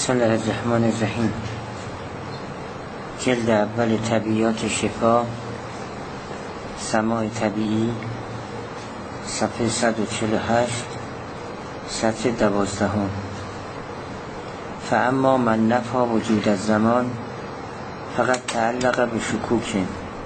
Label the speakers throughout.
Speaker 1: بسم الله الرحمن الرحیم. جلد اول طبیعیات شفا، سماع طبیعی، صفحه 148، سطر 12. فاما من نفی وجود الزمان فقط تعلق بشکوک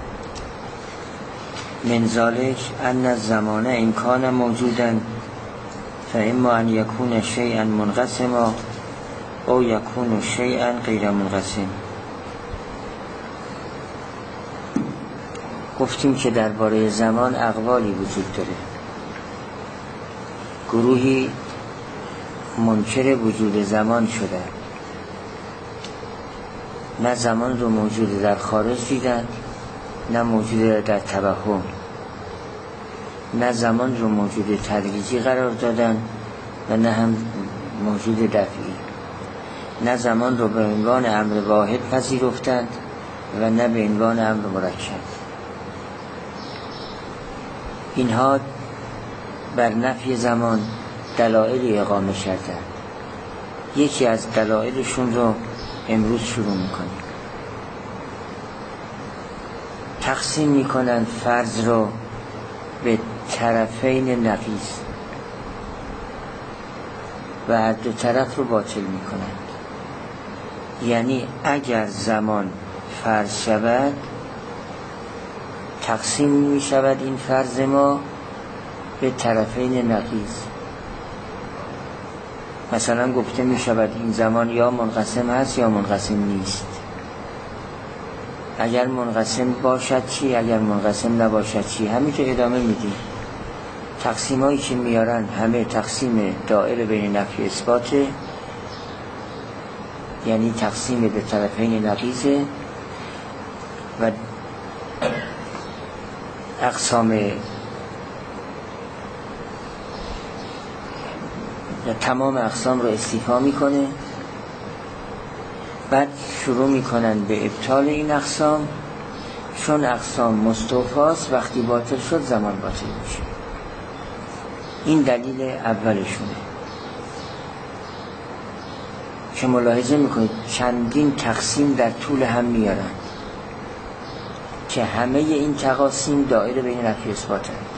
Speaker 1: من ذلك ان الزمان ان کان موجودا فاما ان یکون شیئا منقسما او یکون شیئا غیر منقسم. گفتیم که درباره زمان اقوالی وجود داره. گروهی منکر وجود زمان شده، نه زمان رو موجود در خارج دیدن، نه موجود در توهم، نه زمان رو موجود تدریجی قرار دادن و نه هم موجود دفعی، نه زمان رو به عنوان امر واحد پذیرفتند و نه به عنوان امر مرکب. اینها بر نفی زمان دلایلی اقامه کردند. یکی از دلایلشون رو امروز شروع میکنیم. تقسیم میکنن فرض رو به طرفین نقیض و هر دو طرف رو باطل میکنن. یعنی اگر زمان فرض شود، تقسیم میشود این فرض ما به طرفین نقیض. مثلا گفته میشود این زمان یا منقسم هست یا منقسم نیست. اگر منقسم باشد چی؟ اگر منقسم نباشد چی؟ همینطور ادامه میدیم. تقسیم هایی که میارن همه تقسیم دائره بین نفی اثباته، یعنی تقسیم به طرفین نقیضه و اقسام تمام اقسام رو استیفا میکنه. بعد شروع میکنن به ابطال این اقسام، چون اقسام مستوفاست، وقتی باطل شد زمان باطل میشه. این دلیل اولشونه که ملاحظه میکنید چندین تقسیم در طول هم میارن که همه این تقاسیم دائره بین نفی اثبات هست.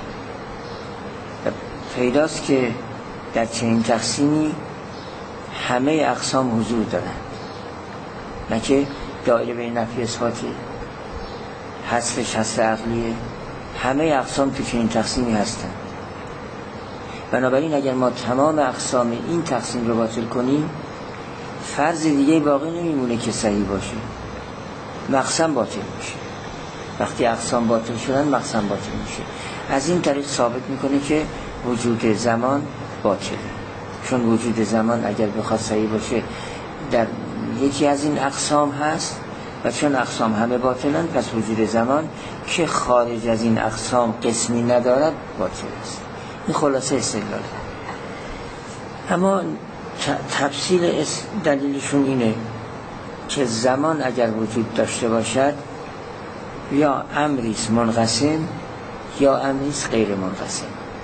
Speaker 1: پیداست که در چنین تقسیمی همه اقسام حضور دارند، نه که دائره بین نفی اثباتی حذفش هست عقلیه. همه اقسام تو چنین تقسیمی هستند. بنابراین اگر ما تمام اقسام این تقسیم رو باطل کنیم، فرض دیگه باقی نمیمونه که صحیح باشه، مقسم باطل میشه. وقتی اقسام باطل شدن مقسم باطل میشه. از این طریق ثابت میکنه که وجود زمان باطله، چون وجود زمان اگر بخواد صحیح باشه در یکی از این اقسام هست و چون اقسام همه باطلن، پس وجود زمان که خارج از این اقسام قسمی ندارد باطل است. این خلاصه استدلال. اما تفصیل دلیلشون اینه که زمان اگر وجود داشته باشد یا امریست منقسم یا امریست غیر منقسم،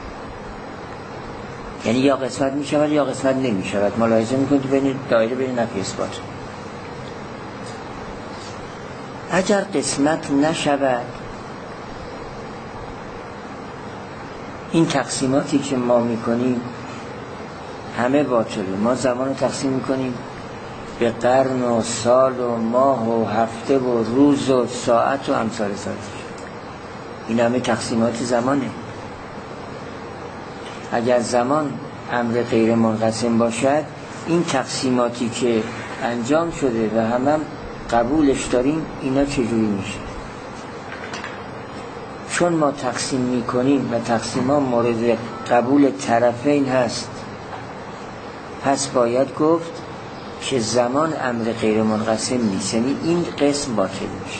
Speaker 1: یعنی یا قسمت می شود یا قسمت نمی شود. ملاحظه می کنید بین دایره بین نفی اثبات. اگر قسمت نشود، این تقسیماتی که ما می کنیم همه باطله. ما زمان رو تقسیم می کنیم به قرن و سال و ماه و هفته و روز و ساعت و امثال ساعت. این همه تقسیمات زمانه. اگر زمان امر غیر منقسم باشد، این تقسیماتی که انجام شده و هم قبولش داریم، اینا چجوری میشه؟ چون ما تقسیم میکنیم و تقسیم ها مورد قبول طرفین هست، پس باید گفت که زمان امر غیر منقسم نیست، یعنی این قسم باطل میشه.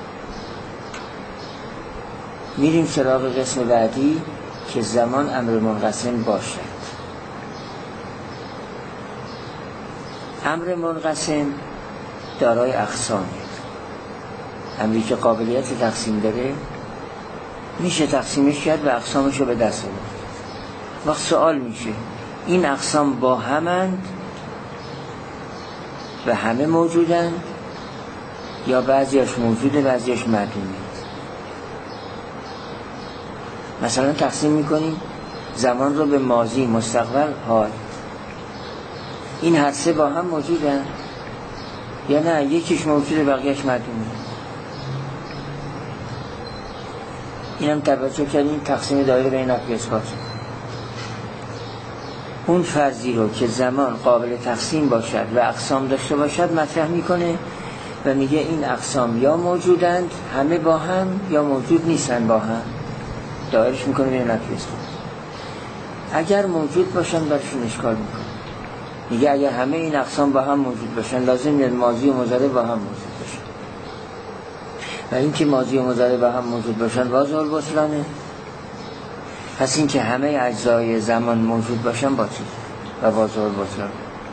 Speaker 1: میریم سراغ قسم بعدی که زمان امر منقسم باشد. امر منقسم دارای اقسامه. امری که قابلیت تقسیم داره میشه تقسیمش کرد و اقسامش رو به دست آورد. وقت سوال میشه این اقسام با همند و همه موجودن، یا بعضیش موجوده بعضیش معدومه. مثلا تقسیم میکنیم زمان رو به ماضی، مستقبل، حال. این هر سه با هم موجودن یا نه یکیش موجوده بقیهش معدومه؟ اینم توجه کردیم تقسیم دایره بین نفی اثبات. اون فرضی رو که زمان قابل تقسیم باشد و اقسام داشته باشد مطرح میکنه و میگه این اقسام یا موجودند همه با هم یا موجود نیستن با هم. دایرش میکنه بین نفی اثبات. اگر موجود باشن برشون اشکال میکنه. میگه اگر همه این اقسام با هم موجود باشن لازم نیست ماضی و مضارع با هم موجود باشن، و این که ماضی و مضارع با هم موجود باشن واضح البطلانه. پس این که همه اجزای زمان موجود باشن باطل و واضح البطلانه.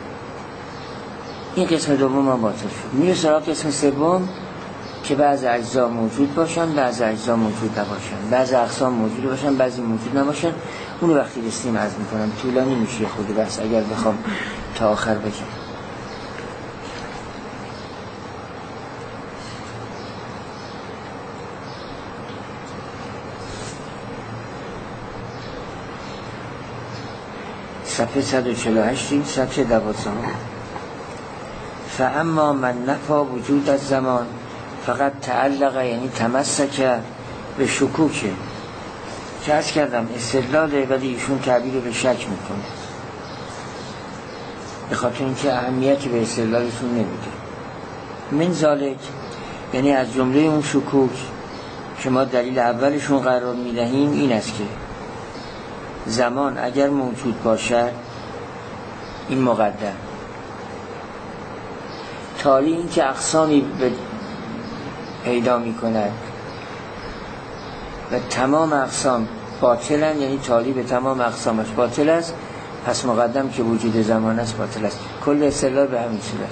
Speaker 1: این قسم دوم ما باطل شد. میره سراغ قسم سوم که بعض اجزا موجود باشن بعض اجزا موجود نباشن، بعض اقسام موجود باشن بعضی موجود نباشن. اونو وقتی رسیم عرض میکنم، طولانی میشه خود بس اگر بخوام تا آخر بگم. صفحه 148 صفحه 12. فاما من نفا وجود از زمان فقط تعلق، یعنی تمسک به شکوکه. که عرض کردم استدلاله ولی ایشون تعبیر به شک میکنه، به خاطر اینکه اهمیتی به استدلالشون نمیده. من ذالک، یعنی از جمله اون شکوک که ما دلیل اولشون قرار میدهیم این است که زمان اگر موجود باشد، این مقدم، تالی این که اقسامی پیدا میکند و تمام اقسام باطلن، یعنی تالی به تمام اقسامش باطل است، پس مقدم که وجود زمان است باطل است. کل استدلال به همین صورت.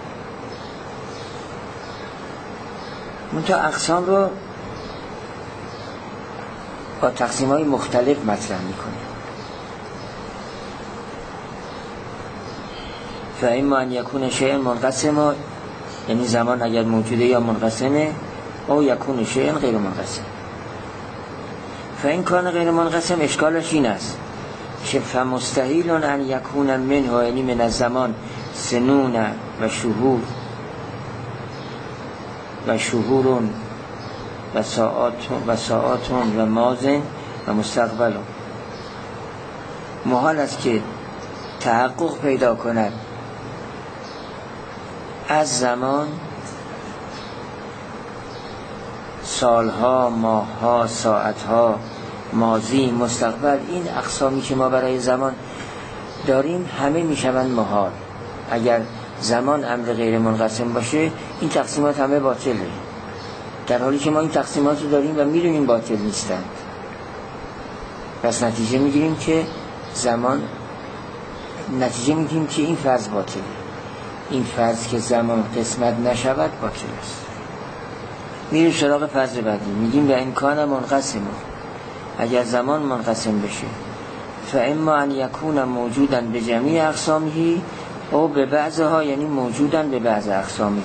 Speaker 1: منتها اقسام رو با تقسیم‌های مختلف مطرح میکنه. فاما ان یکون شیء منقسم، یعنی زمان اگر موجوده یا منقسمه، او یکون شیء غیر منقسم. فاین کان غیر منقسم، اشکالش این است که فمستحیل ان یکون منه، یعنی من الزمان، سنون و شهور و شهور و ساعات و ماضن و مستقبل. محال است که تحقق پیدا کند از زمان سالها، ماهها، ساعتها، ماضی، مستقبل. این اقسامی که ما برای زمان داریم همه میشوند محال. اگر زمان امر غیر منقسم باشه این تقسیمات همه باطله، در حالی که ما این تقسیمات رو داریم و میدونیم باطل نیستند. پس نتیجه میگیریم که این فرض باطله. این فرض که زمان قسمت نشود باطل است. میریم سراغ فرض بعدی، میگیم و امکان منقسم، اگر زمان منقسم بشه، فاما ان یکون موجودا به جمیع اقسامه او به بعضها، یعنی موجودا به بعض اقسامه.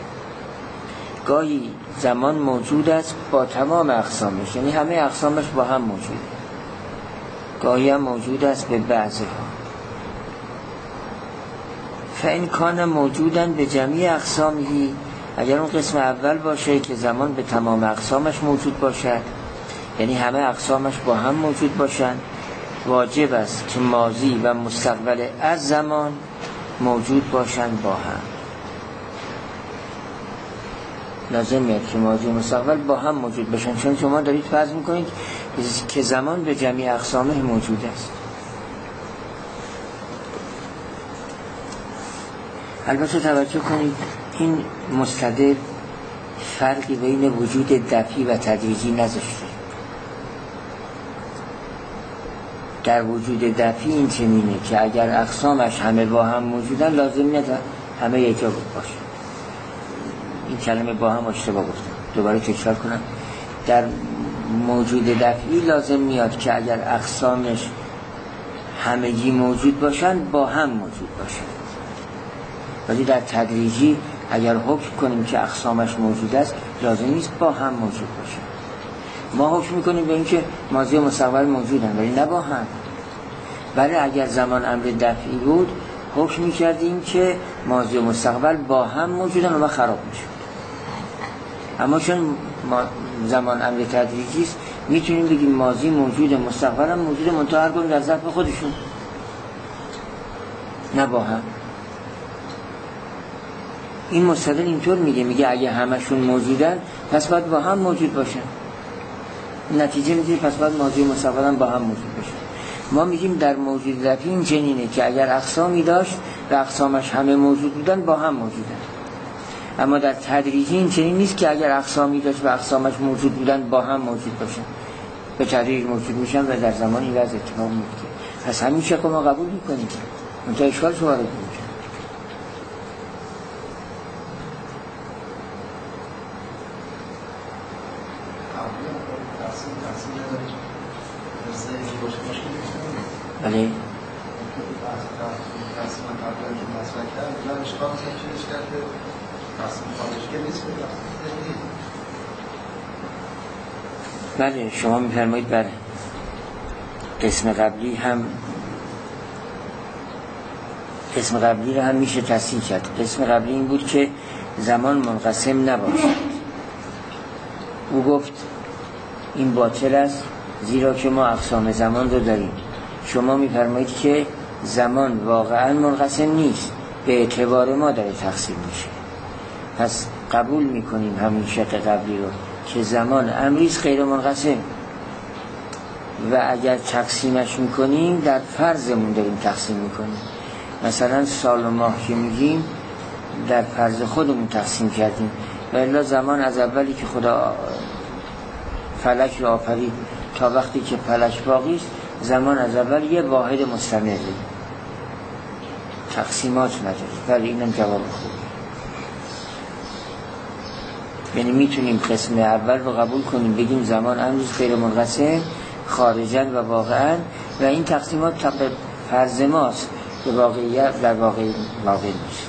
Speaker 1: گاهی زمان موجود است با تمام اقسامش، یعنی همه اقسامش با هم موجوده. گاهی هم موجود است به بعضها. فإن کان موجودا به جمیع اقسامه، اگر اون قسم اول باشه که زمان به تمام اقسامش موجود باشد، یعنی همه اقسامش با هم موجود باشند، واجب است که ماضی و مستقبل از زمان موجود باشند با هم. لازم میاد که ماضی و مستقبل با هم موجود باشن، چون شما دارید فرض میکنید که زمان به جمیع اقسامه موجود است. البته توجه کنید این مستدل فرقی بین وجود دفعی و تدریجی نذاشته. در وجود دفعی این چنینه که اگر اقسامش همه با هم موجودن لازم نیست همه یک جا باشه. این کلمه با هم اشتباه گفتم، دوباره تکرار کنم. در موجود دفعی لازم میاد که اگر اقسامش همگی موجود باشن با هم موجود باشن. ولی در تدریجی اگر حکم کنیم که اقسامش موجود است لازم نیست با هم موجود باشه. ما حکم میکنیم به اینکه ماضی و مستقبل موجودن ولی نه با هم. ولی اگر زمان امر دفعی بود حکم میکردیم که ماضی و مستقبل با هم موجودن و ما خراب میشود. اما چون زمان امر تدریجی است میتونیم بگیم ماضی موجود، مستقبل هم موجود، منتها هر کدوم در ظرف خودشون، نه با هم. این مستدل اینطور میگه اگه همشون موجودن پس باید با هم موجود باشن. نتیجه میگه پس باید ماضی و مستقبل هم با هم موجود باشن. ما میگیم در موجود ذاتی این چنینه که اگر اقسامی داشت و اقسامش همه موجود بودن با هم موجودن. اما در تدریجی این چنین نیست که اگر اقسامی داشت و اقسامش موجود بودن با هم موجود باشن. به تدریج موجود میشن و در زمان این وضع اتفاق میفته. پس همین شکل ما قبول میکنیم. منتها اشکال شو وارد میشه. بله. بله شما میفرمایید بله. قسم قبلی رو هم میشه تصحیح کرد. قسم قبلی این بود که زمان منقسم نباشد. او گفت این باطل است زیرا که ما اقسام زمان رو داریم. شما میفرمایید که زمان واقعا منقسم نیست، به اعتبار ما داره تقسیم میشه. پس قبول میکنیم همین شق قبلی رو که زمان امریز غیر منقسم و اگر تقسیمش میکنیم در فرضمون داریم تقسیم میکنیم. مثلا سال و ماه که میگیم در فرض خودمون تقسیم کردیم و الا زمان از اولی که خدا فلک رو آفرید تا وقتی که فلک باقی است زمان از اول یه واحد مستمره، تقسیمات نداره. ولی اینم جواب خوبه. یعنی میتونیم قسم اول رو قبول کنیم بگیم زمان امروز غیر منقسم خارجاً و واقعاً و این تقسیمات طبق فرض ماست که واقعیت در واقع نیست.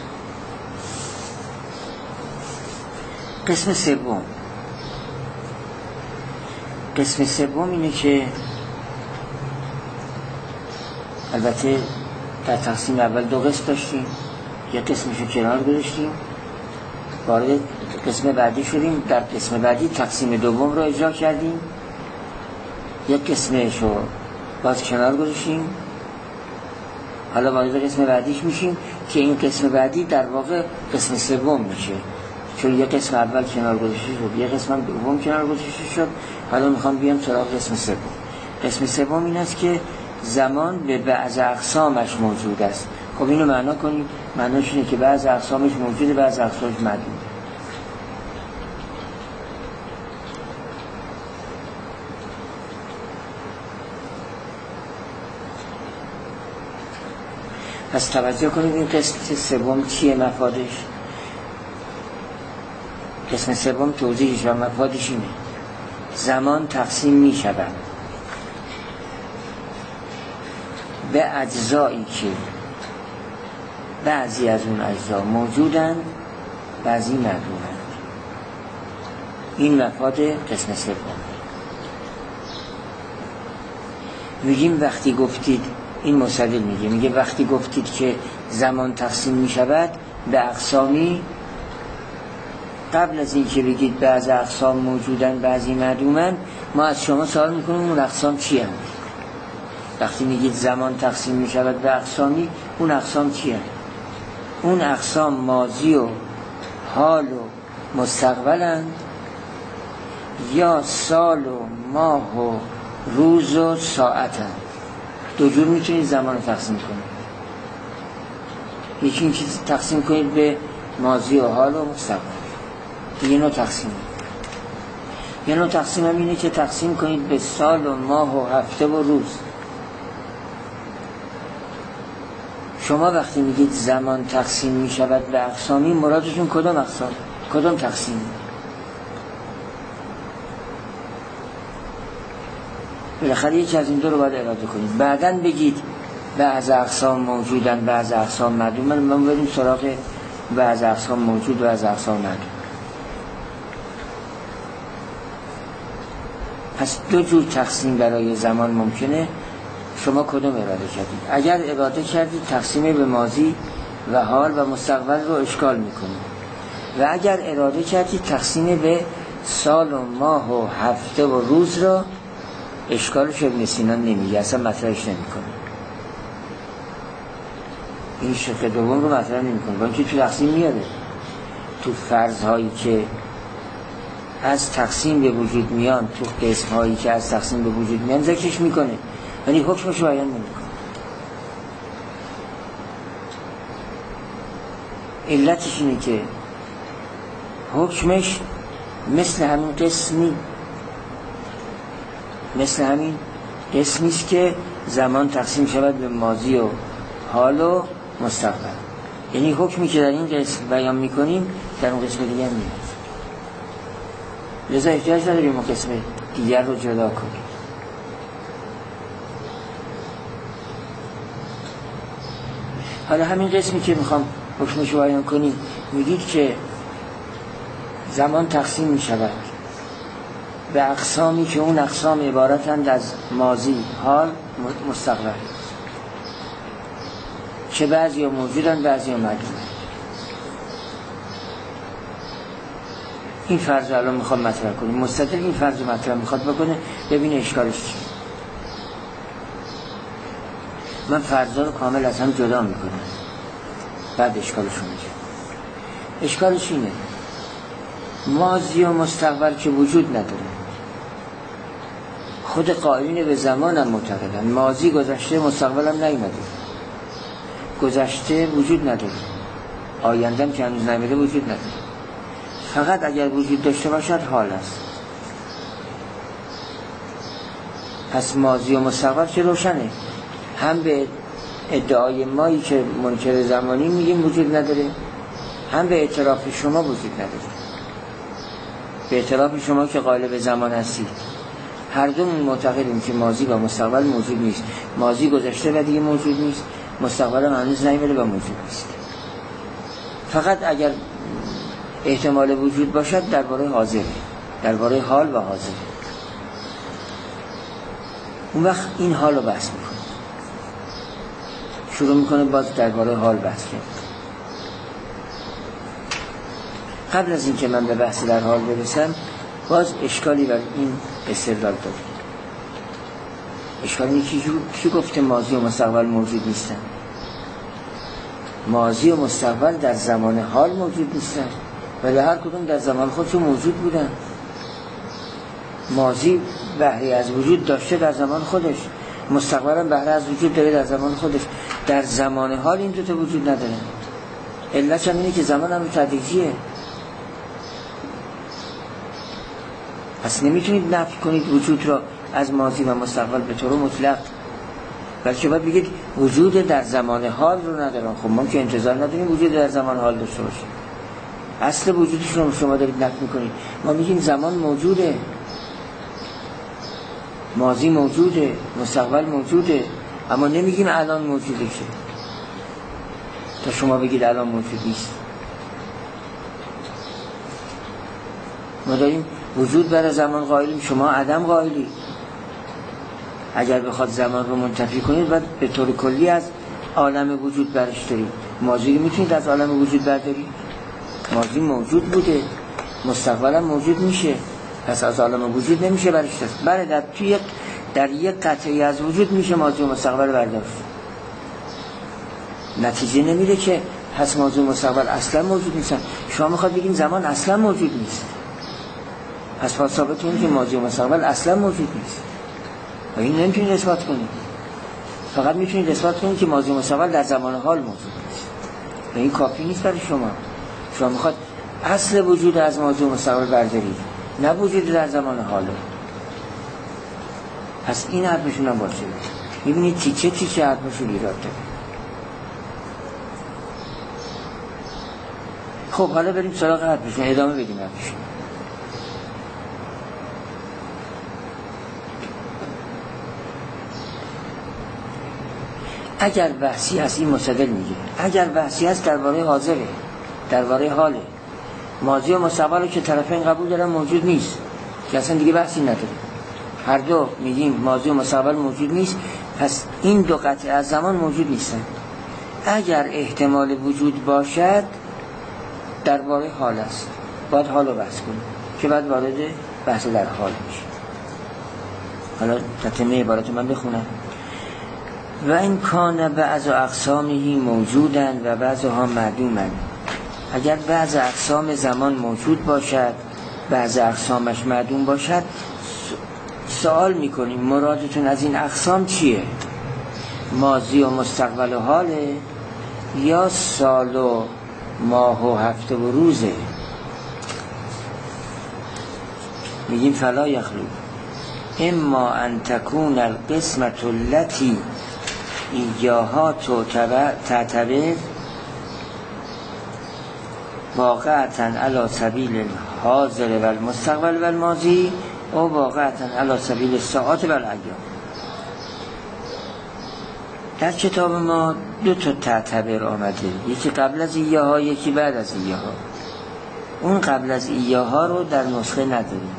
Speaker 1: قسم سوم اینه که البته در تقسیم اول دو قسم داشتیم، یک قسمشو کنار گذاشتیم وارد قسم بعدی شدیم. در قسم بعدی تقسیم دوم رو اجرا کردیم، یک قسمشو باز کنار گذاشتیم، حالا وارد قسم بعدیش میشیم که این قسم بعدی در واقع قسم سوم میشه، چون یک قسم اول کنار گذاشته شد، یک قسم دوم کنار گذاشته شد. حالا میخوام بیام سراغ قسم سوم. قسم سوم این است که زمان به بعض اقسامش موجود است. خب اینو معنا کنیم. معناش اینه که بعض اقسامش موجوده، بعض اقسامش معدومه. پس توجه کنید این قسم سوم چیه مفادش. قسم سوم توضیحش و مفادش اینه: زمان تقسیم می شود به اجزایی که بعضی از اون اجزا موجودن بعضی معدومند. این مفاد قسم سوم. میگیم وقتی گفتید، این مستدل میگه وقتی گفتید که زمان تقسیم می شود به اقسامی، قبل از این که بگید بعضی اقسام موجودن بعضی معدومن، ما از شما سوال میکنیم اون اقسام چی هم؟ وقتی میگید زمان تقسیم می شود به اقسامی، اون اقسام چی هم؟ اون اقسام ماضی و حال و مستقبلند یا سال و ماه و روز و ساعتند؟ دو جور میتونید زمان رو تقسیم کنید. یکی این چیز تقسیم کنید به ماضی و حال و مستقبل، یه نوع تقسیم. یه نوع تقسیم هم اینه که تقسیم کنید به سال و ماه و هفته و روز. شما وقتی میگید زمان تقسیم میشود به اقسامی، مرادتون کدام اقسام؟ کدام تقسیم؟ بالاخره یکی از این دو رو باید اراده کنید. بعدن بگید بعض اقسام موجودن بعض اقسام معدومن. ما بریم سراغ بعض اقسام موجود و بعض اقسام معدوم. پس دو جور تقسیم برای زمان ممکنه. شما کدوم اراده کردید؟ اگر اراده کردید تقسیم به ماضی و حال و مستقبل رو اشکال میکنه، و اگر اراده کردید تقسیم به سال و ماه و هفته و روز را، اشکالش ابن سینا نمیگه، اصلا مطرحش نمیکنه. این شق دوم رو مطرح نمیکنه، با اینکه تو تقسیم میاره، تو فرض‌هایی که از تقسیم به وجود میان، تو قسم‌هایی که از تقسیم به وجود میان ذکرش میکنه، ولی حکمش رو بیان نمیکنه. علتش اینه که حکمش مثل همین قسمیست که زمان تقسیم شود به ماضی و حال و مستقبل. یعنی حکمی که در این قسم بیان میکنیم در اون قسم دیگر میاد. لذا احتیاج نداریم اون قسم دیگر رو جدا کنیم. حالا همین قسمی که میخوام حکمش رو بیان کنیم، میگید که زمان تقسیم میشود به اقسامی که اون اقسام عبارتند از ماضی، حال، مستقبل، که بعضی ها موجودن بعضی ها معدومن. این فرض الان میخوام مطرح کنیم. مستقل این فرض مطرح میخواد بکنه، ببینه اشکالش چیه. من فرضا رو کامل از هم جدا میکنم، بعد اشکالش رو میگم. اشکالش اینه ماضی و مستقبل که وجود نداره، خود قائلین به زمان هم معتقدن. ماضی گذشته، مستقبل هم نیامده. گذشته وجود نداره، آینده هم که هنوز نیامده وجود نداره. فقط اگر وجود داشته باشد حال است. پس ماضی و مستقبل که روشنه، هم به ادعای مایی که منکر زمانی میگیم وجود نداره، هم به اعتراف شما وجود نداره. به اعتراف شما که قائل به زمان هستید، هر دو معتقدیم که ماضی و مستقبل موجود نیست. ماضی گذشته و دیگه موجود نیست، مستقبل هم هنوز نیامده و موجود نیست. فقط اگر احتمال وجود باشد درباره حاضر، درباره حال و حاضر. اون وقت این حال رو بحث میکنه، شروع میکنه باز درباره حال بحث کرد. قبل از این که من به بحث در حال برسم، باز اشکالی بر این استدلال داره. اشکال اینه که کی گفته ماضی و مستقبل موجود نیستن؟ ماضی و مستقبل در زمان حال موجود نیستن، ولی هر کدوم در زمان خودشون موجود بودن. ماضی بهره از وجود داشته در زمان خودش، مستقبل هم بهره از وجود داره در زمان خودش. در زمان حال این دوتا وجود نداره. علت هم اینه که زمان هم تدریجیه. پس نمیتونید نفی کنید وجود را از ماضی و مستقبل به طور مطلق، بلکه باید بگید وجود در زمان حال رو ندارن. خب ما که انتظار نداریم وجود در زمان حال داشته باشیم. اصل وجودش رو شما دارید نفی میکنید. ما میگیم زمان موجوده، ماضی موجوده، مستقبل موجوده، اما نمیگیم الان موجوده که تا شما بگید الان موجود نیست. ما داریم وجود برای زمان قائلیم، شما عدم قائلی. اگر بخواد زمان رو منتفی کنید باید به طور کلی از عالم وجود برش دارید. ماضی رو میتونید از عالم وجود بردارید؟ ماضی موجود بوده، مستقبل هم موجود میشه، پس از عالم وجود نمیشه برش داشت. بله در یک قطعی از وجود میشه ماضی و مستقبل برداشت. نتیجه نمیده که پس ماضی و مستقبل اصلا موجود نیستن. شما میخواد بگین زمان اصلا موجود نیست، پس ثابت کنید که ماضی و مستقبل اصلا موجود نیست. و این نمیتونید اثبات کنید. فقط میتونید اثبات کنید که ماضی و مستقبل در زمان حال موجود نیست. و این کافی نیست برای شما. شما میخواد اصل وجود از ماضی و مستقبل بردارید، نه وجود در زمان حاله. پس این حرفشون هم باشه. میبینید تیکه حرفشون ایراد داره. خب حالا بریم سراغ حرفشون، ادامه بدیم حرفشون. اگر بحثی هست این مستدل میگه، اگر بحثی هست درباره حاضره، درباره حاله. ماضی و مستقبل که طرفین قبول دارن موجود نیست که اصلا دیگه بحثی نداره. هر دو میگیم ماضی و مستقبل موجود نیست، پس این دو قطعه از زمان موجود نیستن. اگر احتمال وجود باشد درباره حال است، باید حال رو بحث کنیم که بعد وارد بحث در حال میشه. حالا تتمه عبارت من بخونم. و این کان بعض اقسامه موجودن و بعضها معدومن. اگر بعض اقسام زمان موجود باشد بعض اقسامش معدوم باشد، سوال میکنیم مرادتون از این اقسام چیه؟ ماضی و مستقبل و حاله یا سال و ماه و هفته و روزه؟ میگیم فلا یخلو اما ان تکون القسمت التي ایجاها تعتبر واقعتا علی سبیل الحاضر و المستقبل و الماضی و واقعتا علی سبیل الساعات و الایام. در کتاب ما دو تا تعتبر آمده، یکی قبل از ایاها یکی بعد از ایاها. اون قبل از ایاها رو در نسخه نداریم.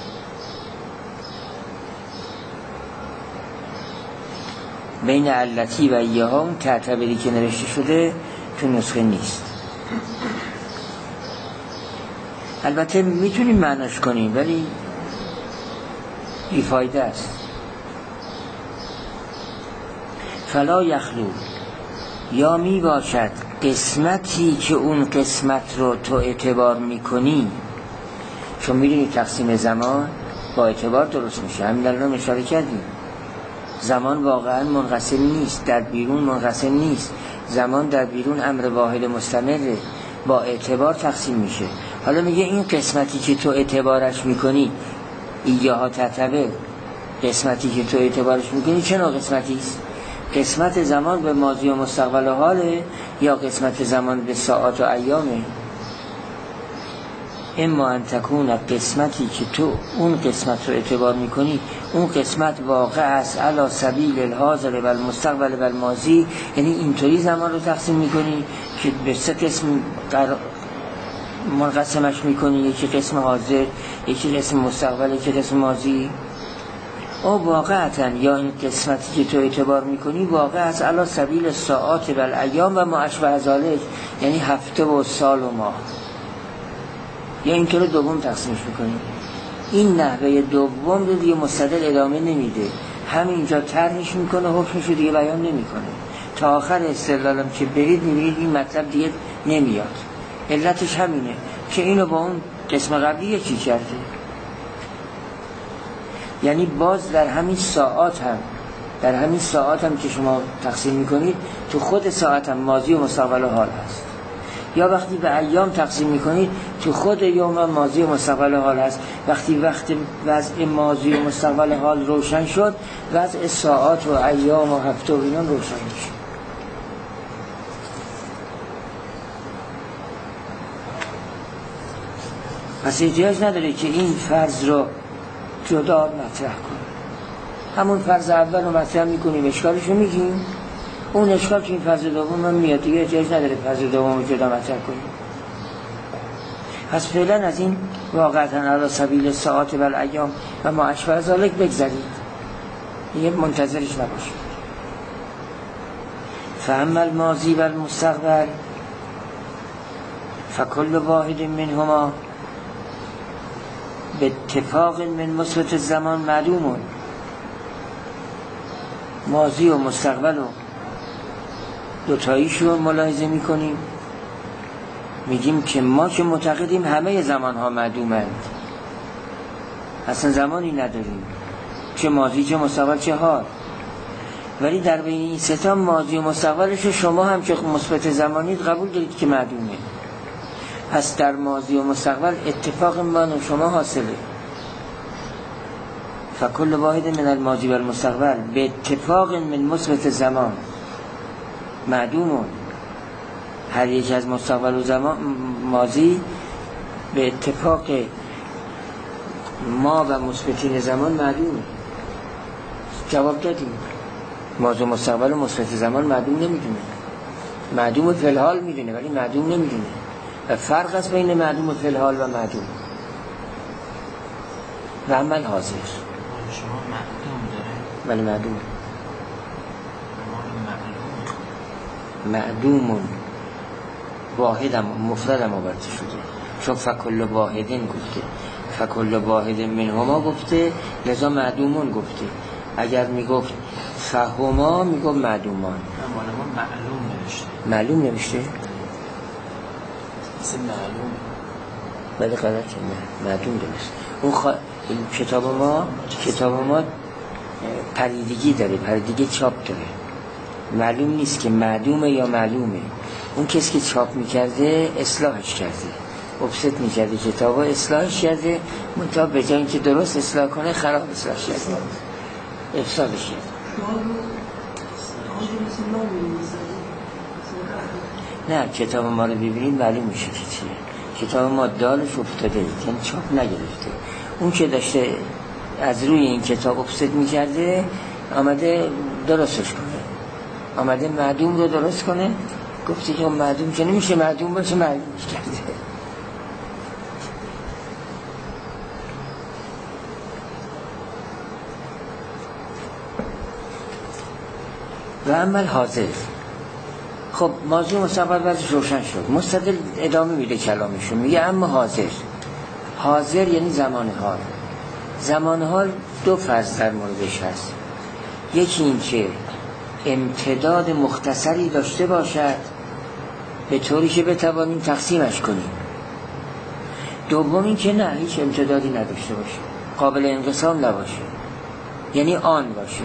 Speaker 1: بین علتی و ایاها اون تعتبری که نوشته شده تو نسخه نیست. البته میتونیم معناش کنیم ولی بیفایده است. فلا یخلو یا می باشد قسمتی که اون قسمت رو تو اعتبار میکنی، چون میدونی تقسیم زمان با اعتبار درست میشه، همین الان اشاره کردیم. زمان واقعا منقسم نیست، در بیرون منقسم نیست. زمان در بیرون امر واحد مستمره، با اعتبار تقسیم میشه. حالا میگه این قسمتی که تو اعتبارش میکنی، ایجاها تعتبر، قسمتی که تو اعتبارش میکنی چه نوع قسمتی است؟ قسمت زمان به ماضی و مستقبل و حاله یا قسمت زمان به ساعات و ایامه؟ اما ان تکون قسمتی که تو اون قسمت رو اعتبار میکنی اون قسمت واقع است علی سبیل الحاضر و المستقبل و الماضی، یعنی اینطوری زمان رو تقسیم میکنی که به سه قسم منقسمش میکنی، یکی قسم حاضر، یکی قسم مستقبل، یکی قسم ماضی. او واقعا یا این قسمتی که تو اعتبار میکنی واقع است علی سبیل ساعات و الایام و ما اشبه ذلک، یعنی هفته و سال و ماه، یا اینطور دوم تقسیمش میکنی. این نحوه دوم رو دیگه مستدل ادامه نمیده، همینجا طرحش میکنه، حکمش رو دیگه بیان نمیکنه. تا آخر استدلالم که برید میبینید این مطلب دیگه نمیاد. علتش همینه که اینو با اون قسم قبلی یکی کرده. یعنی باز در همین ساعات هم که شما تقسیم میکنید تو خود ساعت هم ماضی و مستقبل و حال هست، یا وقتی به ایام تقسیم میکنید تو خود یوم ماضی و مستقبل و حال هست. وقتی وضع ماضی و مستقبل حال روشن شد، وضع ساعات و ایام و هفته و اینا روشن میشه. پس احتیاج نداره که این فرض رو جدا مطرح کنیم. همون فرض اول رو مطرح میکنیم، اشکالش رو میگیم، اون اشکال که این فرض دوم هم میاد، دیگه احتیاج نداره فرض دوم رو جدا مطرح کنیم. پس فعلا از این واقعا علی سبیل ساعات و الایام و ما اشبه ذلک بگذارید، دیگه منتظرش نباشید. فاما الماضی و المستقبل فکل واحد منهما به اتفاق من مثبت الزمان معلومون. ماضی و مستقبل و دوتاییشو ملاحظه میکنیم، میگیم که ما که معتقدیم همه زمانها معدومند، اصلا زمانی نداریم، چه ماضی چه مستقبل چه حال. ولی در بین این سه تا ماضی و مستقبلش شما هم که مثبت زمانید قبول دارید که معدومه. پس در ماضی و مستقبل اتفاق من و شما حاصله. فکل واحد من الماضی و المستقبل به اتفاق من مثبت زمان معدومون. هر یک از مستقبل و زمان ماضی به اتفاق ما و مثبتین زمان معدومه. جواب دادیم. ماضی و مستقبل و مثبت زمان معدوم نمیدونه، معدوم فی الحال میدونه ولی معدوم نمیدونه. و فرق است بین معدوم فی الحال و معدوم. و عمل حاضر
Speaker 2: شما معدوم داره؟
Speaker 1: ولی معدوم معدومون واحدم مفردم آورده شده، چون فکل واحدین گفته، فکل واحد منهما گفته، لذا معدومون گفته. اگر میگفت فهما میگفت معدومان.
Speaker 2: ما معلوم نوشته.
Speaker 1: معلوم نوشته؟
Speaker 2: مثل معلوم
Speaker 1: ولی غلطه، نه معدوم نوشته. اون کتاب ما پریدگی داره، پریدگی چاپ داره، معلوم نیست که معدومه یا معلومه. اون کسی که چاپ میکرده اصلاحش کرده، افست میکرده کتابا، اصلاحش کرده، منتها به جای اینکه درست اصلاح کنه خراب اصلاحش کرده، افسادش کرده. نه کتاب ما رو ببینید معلوم میشه که چیه. کتاب ما دالش افتاده، یعنی چاپ نگرفته. اون که داشته از روی این کتاب افست میکرده آمده درستش کنه، آمده معدوم رو درست کنه. گفتی که معدوم که نمیشه معدوم باشه، معلومش کرده. و عمل حاضر. خب موضوع مستقبل بعدش روشن شد، مستدل ادامه میده کلامشون، میگه اما حاضر یعنی زمان حال. زمان حال دو فرض در موردش هست. یکی این که امتداد مختصری داشته باشد به طوری که بتوانیم تقسیمش کنیم. دوم این که نه هیچ امتدادی نداشته باشه، قابل انقسام نباشه، یعنی آن باشه.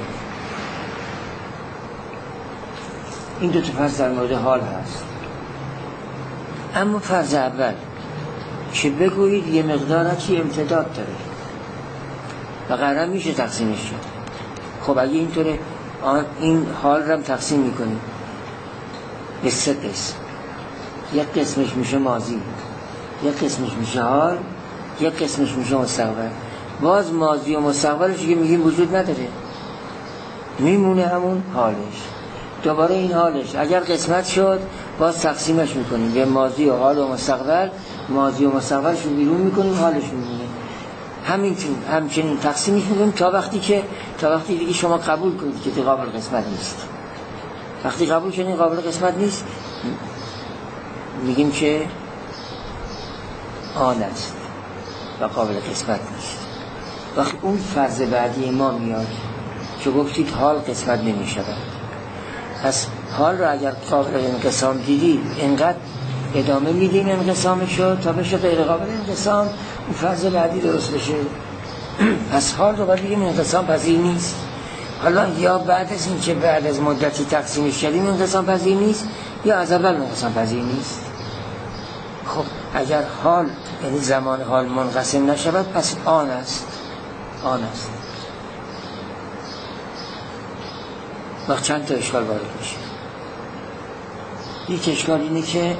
Speaker 1: این دو تا فرض در مورد حال هست. اما فرض اول که بگویید یه مقدارکی امتداد داره و قرار میشه تقسیمش شد. خب اگه اینطوره این حال رو هم تقسیم میکنیم به سه قسم. یک قسمش میشه ماضی، یک قسمش میشه حال، یک قسمش میشه مستقبل. باز ماضی و مستقبلش که میگیم وجود نداره، میمونه همون حالش. دوباره این حالش اگر قسمت شد باز تقسیمش میکنیم به ماضی و حال و مستقبل. ماضی و مستقبلش رو بیرون میکنیم، حالش میمونه. همچنین تقسیمش میکنیم تا وقتی دیگه شما قبول کنید که قابل قسمت نیست. وقتی قبول کنید قابل قسمت نیست، میگیم که آن است و قابل قسمت نیست. وقتی اون فرض بعدی ما میاد که گفتید حال قسمت نمیشود، پس حال رو اگر قابل انقسام دیدید اینقدر ادامه میدیم انقسامش شد تا بشه غیر قابل انقسام، اون فرض بعدی درست بشه. پس حال رو باید بگیم انقسام پذیر نیست. حالا یا بعد از این که بعد از مدتی تقسیمش کردیم انقسام پذیر نیست، یا از اول انقسام پذیر نیست. خب اگر حال یعنی زمان حال منقسم نشود پس آن است. وقت چند تا اشکال وارد میشه. یک اشکال اینه که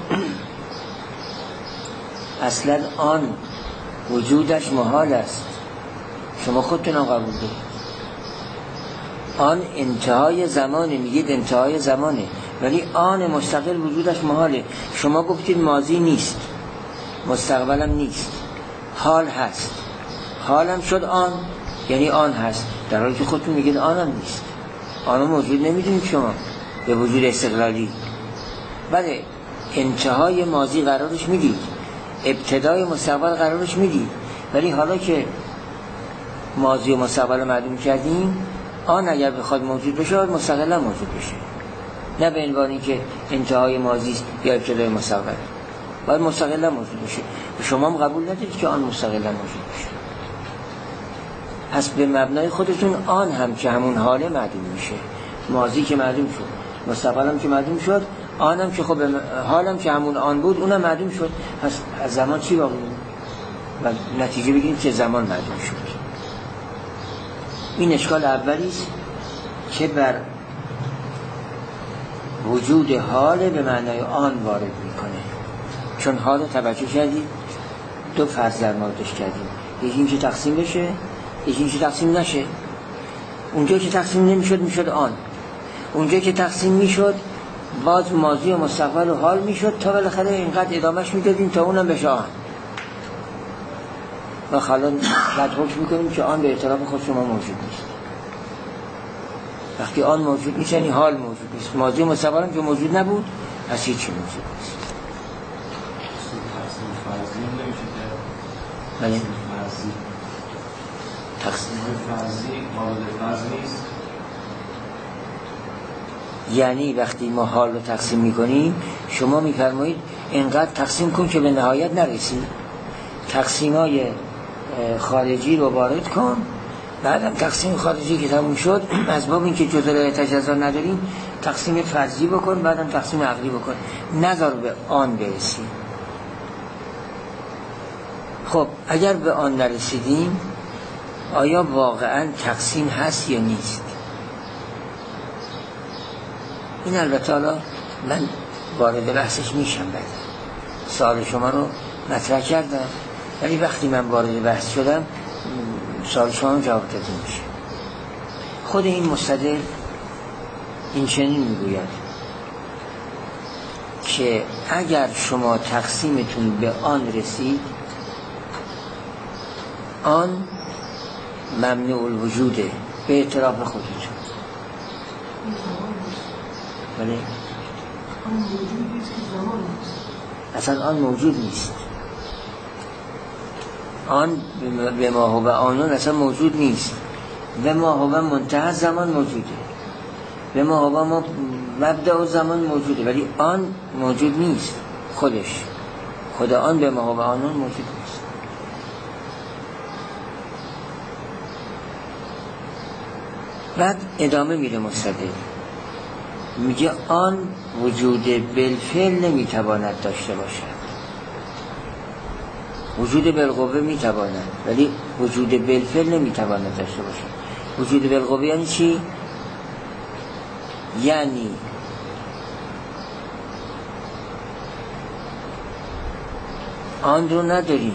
Speaker 1: اصلا آن وجودش محال است، شما خودتون قبول دارید. آن انتهای زمانه، میگید انتهای زمانه، ولی آن مستقل وجودش محاله. شما گفتید ماضی نیست، مستقبلم نیست، حال هست. حالم شد آن، یعنی آن هست، در حالی که خودتون میگید آنم نیست. آنم موجود نمیدونید شما به وجود استقلالی. بله انتهای ماضی قرارش میدید، ابتدای مستقبل قرارش میدید، ولی حالا که ماضی و مستقبل معلوم کردیم، آن اگر بخواد موجود بشه مستقلا موجود بشه، نه به عنوانی که انتهای ماضی یا ابتدای مستقبل، باید مستقلا موجود بشه. شما هم قبول ندارید که آن مستقلا موجود بشه. پس به مبنای خودتون آن هم که همون حاله معلوم میشه، ماضی که معلوم شد، مستقبلم که معلوم شد، آنم که خب حالم که همون آن بود اونم معلوم شد. پس از زمان چی باقی مونده؟ و نتیجه بگیریم که زمان معلوم شد. این اشکال اولیست که بر وجود حال به معنای آن وارد میکنه. چون حال رو توجه کردید دو فرض در موردش کردیم، یکی این که تقسیم بشه، یکی این که تقسیم نشه. اونجا که تقسیم نمیشد میشد آن، اونجا که تقسیم میشد باز ماضی و مستقبل و حال میشد تا بالاخره اینقدر ادامهش میدادیم تا اونم بشه آن. و حالا بعد حکم میکنیم که آن به اعتراف خود شما موجود نیست. وقتی آن موجود نیست یعنی حال موجود نیست، ماضی و مستقبل هم که موجود نبود از هیچی موجود نیست.
Speaker 3: تقسیم فرضی نمیشه که
Speaker 1: بله
Speaker 3: تقسیم فرضی قابل فرض نیست.
Speaker 1: یعنی وقتی ما حال رو تقسیم میکنیم شما میفرمایید اینقدر تقسیم کن که به نهایت نرسی، تقسیمای خارجی رو وارد کن، بعدم تقسیم خارجی که تموم شد از باب این که جزء تجزا نداریم تقسیم فرضی بکن، بعدم تقسیم عقلی بکن، نذار به آن برسی. خب اگر به آن نرسیدیم آیا واقعا تقسیم هست یا نیست؟ این البته حالا من وارد بحثش میشم، بعد سوال شما رو مطرح کردم ولی وقتی من وارد بحث شدم سوال شما رو جواب داده میشه. خود این مستدل این چنین میگوید که اگر شما تقسیمتون به آن رسید آن ممنوع الوجوده به اعتراف خودتون. بله اصلا آن موجود نیست، آن به ما هو آنون اصلا موجود نیست، به ما هو منتهی زمان موجوده، به ما هو ما مبدأ زمان موجوده ولی آن موجود نیست، خودش خود آن به ما هو آنون موجود نیست. بعد ادامه میره مستدل میگه آن وجود بالفعل نمیتواند داشته باشد. وجود بالقوه میتواند ولی وجود بالفعل نمیتواند داشته باشد. وجود بالقوه یعنی چی؟ یعنی آن رو نداریم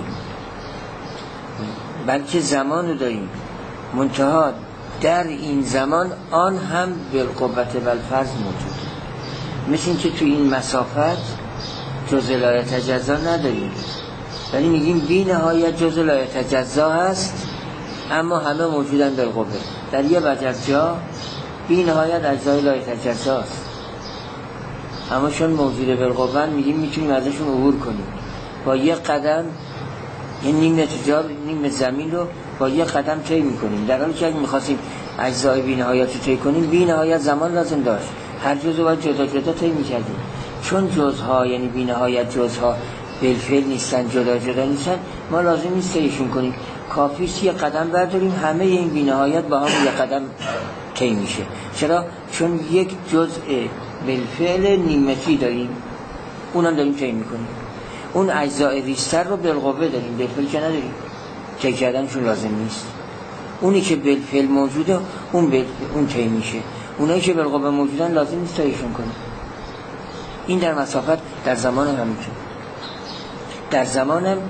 Speaker 1: بلکه زمان رو داریم، منتها در این زمان آن هم بالقوت والفرض موجوده. مثل این که توی این مسافت جزء لا یتجزا نداریم ولی میگیم بی نهایت جزء لا یتجزا هست اما همه موجودن بالقوه. در یه جا بی نهایت اجزای لا یتجزا هست اما چون موجود بالقوه میگیم میتونیم ازشون عبور کنیم با یه قدم، این نیم زمین رو با یه قدم طی میکنیم، در حالی که اگه میخواستیم اجزای بی نهایت رو طی کنیم بی نهایت زمان لازم داشت، هر جزء باید جدا جدا طی میکردیم. چون جزها یعنی بی نهایت جزها بالفعل نیستن، جدا جدا نیستن، ما لازم نیست طیشون کنیم، کافیست یه قدم برداریم همه این بی نهایت با هم یه قدم طی میشه. چرا؟ چون یک جزء بالفعل نیمتی داریم اونم داریم طی میکنیم، اون اجزای ریستر رو بالقوه داریم، بالفعل که نداریم، طی کردنشون لازم نیست. اونی که بالفعل موجوده اون طی میشه، اونایی که بالقوه موجودن لازم نیست طیشون کنیم. این در مسافت در زمان هم همینطور. در زمان هم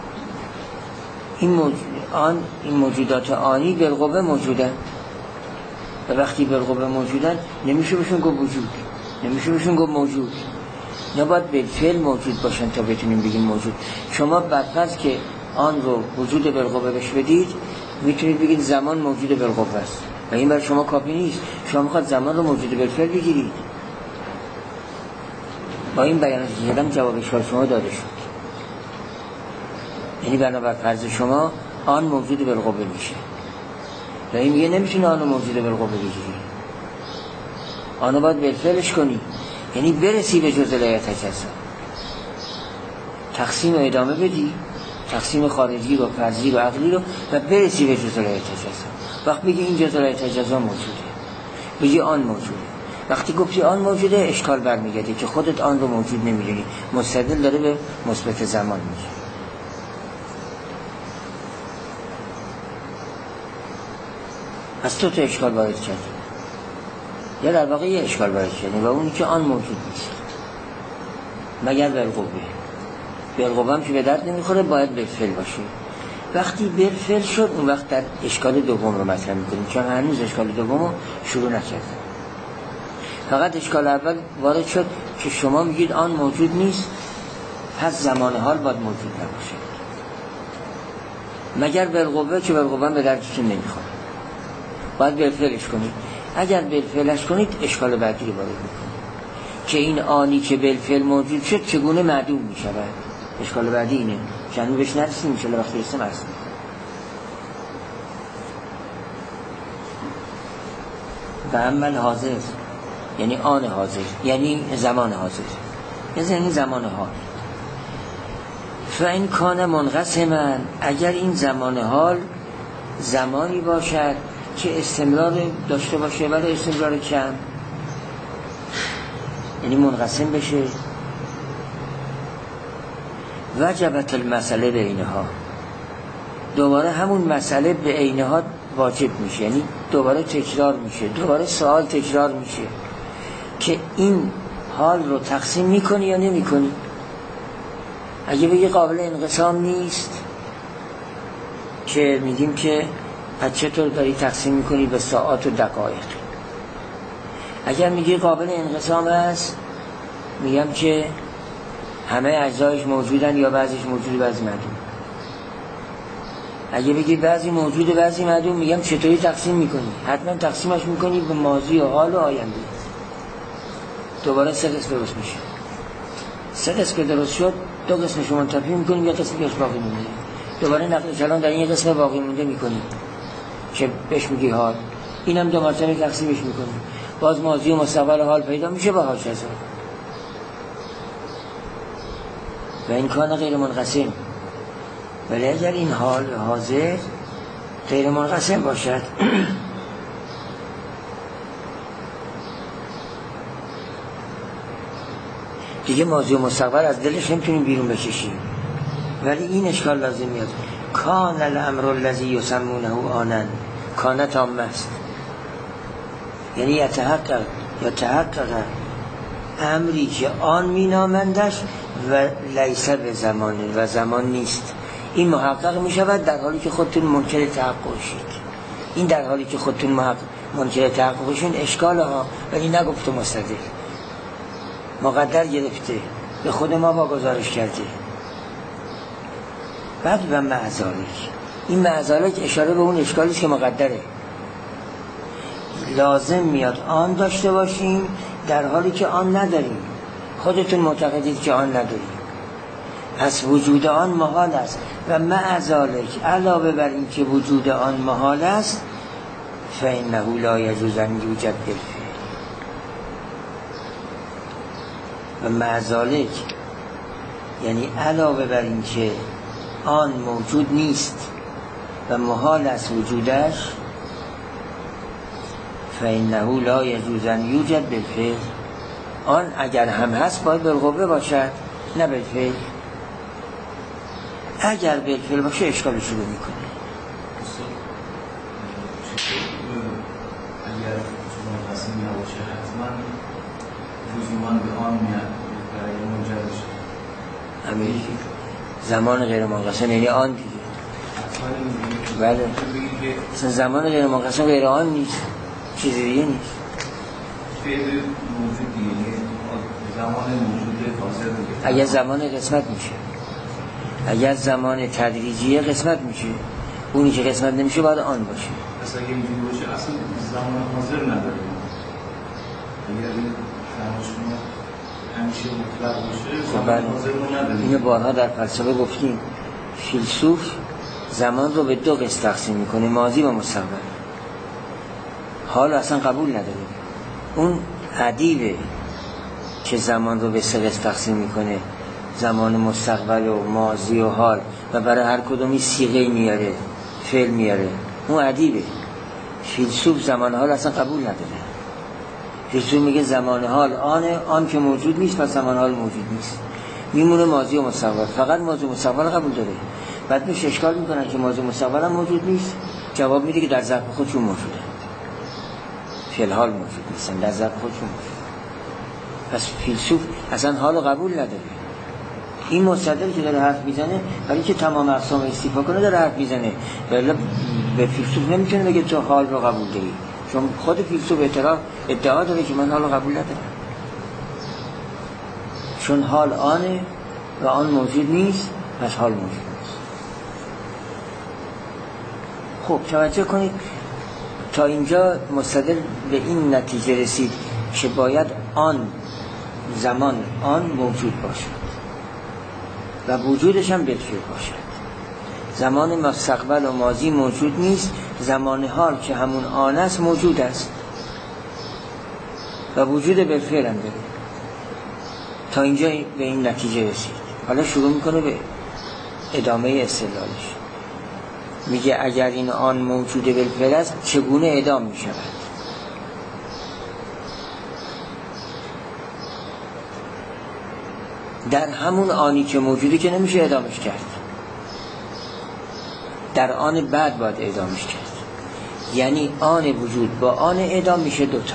Speaker 1: این موجودات آنی بالقوه موجودن و وقتی بالقوه موجودن نمیشه بهشون گفت وجود، نمیشه بهشون گفت موجود، نباید بالفعل موجود باشن تا بتونیم بگیم موجود. شما برفرض که آن رو وجود بالقوه بهش بدید میتونید بگید زمان موجود بالقوه است و این برای شما کافی نیست، شما میخواد زمان رو موجود بالفعل بگیرید. با این بیانات که جواب شما داده شد، یعنی بنابر فرض شما آن موجود بالقوه میشه و این میگه نمیتونه آن موجود بالقوه بگیری، آنو باید بالفعلش کنی، یعنی برسی به جزء لا یتجزا، تقسیم رو ادامه بدی، تقسیم خارجی رو فرضی رو عقلی رو و برسی به جزء لا یتجزا. وقت بگی این جزء لا یتجزا موجوده، بگی آن موجوده، وقتی گفتی آن موجوده اشکال برمیگرده که خودت آن رو موجود نمیدونی، مستدل داره به مثبت زمان میگه. از تو اشکال وارد کردی یا در واقع یه اشکال وارد کردی و اونی که آن موجود نیست مگر بالقوه. بالقوه هم که به درد نمیخوره، باید بالفعل باشه. وقتی بالفعل شد اون وقت در اشکال دوم رو مطرح میکنیم، چون هنوز اشکال دوم رو شروع نکردیم. فقط اشکال اول وارد شد که شما میگید آن موجود نیست، پس زمان حال باید موجود نباشه، مگر بالقوه، که بالقوه به دردتون نمیخوره، باید بالفعلش کنید. اگر بالفعلش کنید اشکال بعدی رو وارد میکنید که این آنی که بالفعل موجود شد چگونه معدوم میشود. اشکال بعدی اینه که هنوز بهش نرسیم، ان شاءالله وقتی رسیم هستیم. و عمل حاضر یعنی آن حاضر، یعنی زمان حاضر، یعنی زمان حال. فإن کان منقسما، اگر این زمان حال زمانی باشد که استمرار داشته باشه ولی استمرار کم، یعنی منقسم بشه، وجبت المسئله بینها، دوباره همون مسئله به عینها واجب میشه، یعنی دوباره تکرار میشه، دوباره سوال تکرار میشه که این حال رو تقسیم میکنی یا نمیکنی. اگه بگی قابل انقسام نیست که میگیم که پس چطور داری تقسیم میکنی به ساعات و دقایق. اگر میگی قابل انقسام است میگم که همه اجزایش موجودن یا بعضیش موجود بعضی معدوم. اگه بگی بعضی موجود بعضی معدوم میگم چطوری تقسیم میکنی؟ حتما تقسیمش میکنی به ماضی و حال و آینده. دوباره 3 قسم درست میشه. 3 قسم که درست شد 2 قسمش رو منتفی میکنیم، یه قسم بهش باقی مونده. دوباره نقل کلام در این قسم باقی مونده میکنیم که بهش میگی حال. اینم 2 مرتبه تقسیمش میکنیم، باز ماضی و مستقبل حال پیدا میشه با حال شزا. و این کان غیر منقسم، ولی اگر این حال حاضر غیر منقسم باشد دیگه ماضی و مستقبل از دلش نمیتونیم بیرون بکشیم. ولی این اشکال لازم میاد، کان الامر الذی یسمونه آنن، کان تام است، یعنی یتحقق امری که آن مینامندش و لیس به زمان، و زمان نیست. این محقق میشود در حالی که خودتون منکر تحقق شید. این در حالی که خودتون منکر تحقق شید اشکال ها، ولی نگفته مستدل، مقدر گرفته، به خود ما واگذارش کرده. بعد و معذالک، این معذالک اشاره به اون اشکالی که مقدره، لازم میاد آن داشته باشیم در حالی که آن نداریم. خودتون معتقدید که آن نداریم، پس وجود آن محال است. و معذالک علاوه بر این که وجود آن محال است، فإنه لا یجوز ان یوجد بالفعل. و معذالک یعنی علاوه بر این که آن موجود نیست و محال است وجودش، فإنه لا یجوز ان یوجد بالفعل. آن اگر هم هست باید بالقوه باشد، نه بالفعل. اگر بالفعل باشه اشکالش رو میکنه.
Speaker 3: اگر منقسم نباشه حتما لزوما به آن میاد برای منجر بشه.
Speaker 1: همین زمان غیر منقسم یعنی آن دیگه. بله مثلا زمان غیر منقسم غیر آن نیست، چیزی دیگه نیست.
Speaker 3: فعل موجود دیگه، زمان موجود حاضر دیگه.
Speaker 1: اگر زمان قسمت میشه، اگر زمان تدریجیه قسمت میشه، اونی که قسمت نمیشه باید آن باشه.
Speaker 3: پس اگه اینجوری باشه اصلا زمان حاضر نداره. اگر زمان شما همیشه مطلق باشه زمان حاضر نداره.
Speaker 1: اینو بارها در فلسفه گفتیم. فیلسوف زمان رو به 2 قسم تقسیم میکنه، ماضی و مستقبل. حال اصلا قبول نداره. اون ادیبه که زمان رو به 3 قسم تقسیم میکنه، زمان مستقبل و ماضی و حال، و برای هر کدومی صیغه میاره، فعل میاره. اون ادیبه. فیلسوف زمان حال اصلا قبول نداره. فیلسوف میگه زمان حال آن که موجود نیست، پس زمان حال موجود نیست، میمونه ماضی و مستقبل. فقط ماضی و مستقبل قبول داره. بعد میشه اشکال میکنن که ماضی و مستقبل هم موجود نیست، جواب میده که در ظرف خودشون موجوده، فعل حال موجود نیستن، در ظرف خودشون موجود. پس فیلسوف اصلا حالو قبول نداره. این مستدل که داره حرف میزنه برای که تمام اقسام استیفا کنه داره حرف میزنه، ولی به فیلسوف نمیتونه بگه تو حال رو قبول داری، چون خود فیلسوف ادعا داره که من حال رو قبول ندارم، چون حال آنه و آن موجود نیست، پس حال موجود نیست. خب توجه کنید تا اینجا مستدل به این نتیجه رسید که باید آن زمان آن موجود باشد و وجودش هم بالفعل باشد. زمان مستقبل و ماضی موجود نیست، زمان حال که همون آن است موجود است و وجود بالفعل هم داره. تا اینجا به این نتیجه رسید. حالا شروع میکنه به ادامه استدلالش. میگه اگر این آن موجود بالفعل است چگونه ادام میشود؟ در همون آنی که موجوده که نمیشه ادامش کرد، در آن بعد باید ادامش کرد. یعنی آن وجود با آن ادام میشه دوتا.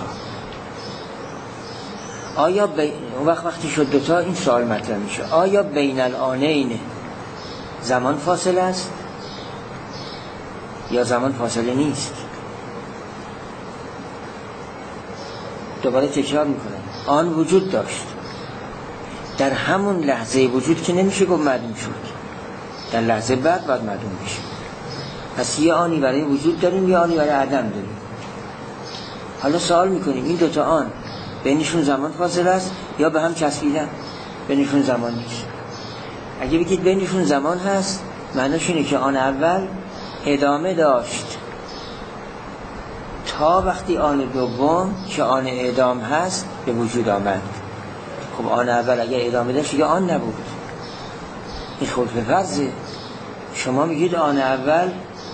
Speaker 1: آیا وقتی شد دوتا این سوال مطرح میشه، آیا بین الآنین زمان فاصله است یا زمان فاصله نیست؟ دوباره تکرار میکنم، آن وجود داشت، در همون لحظه وجود که نمیشه گفت معدوم شد، در لحظه بعد باید معدوم بشه. پس یه آنی برای وجود داریم، یه آنی برای عدم داریم. حالا سوال میکنیم این دوتا آن بینشون زمان فاصله است یا به هم چسبیدن؟ بینشون زمان نیست. اگه بگید بینشون زمان هست، معناش اینه که آن اول ادامه داشت تا وقتی آن دوم که آن ادام هست به وجود آمد. خب آن اول اگه ادامه داشت یا آن نبود، این خلف فرضه. شما میگید آن اول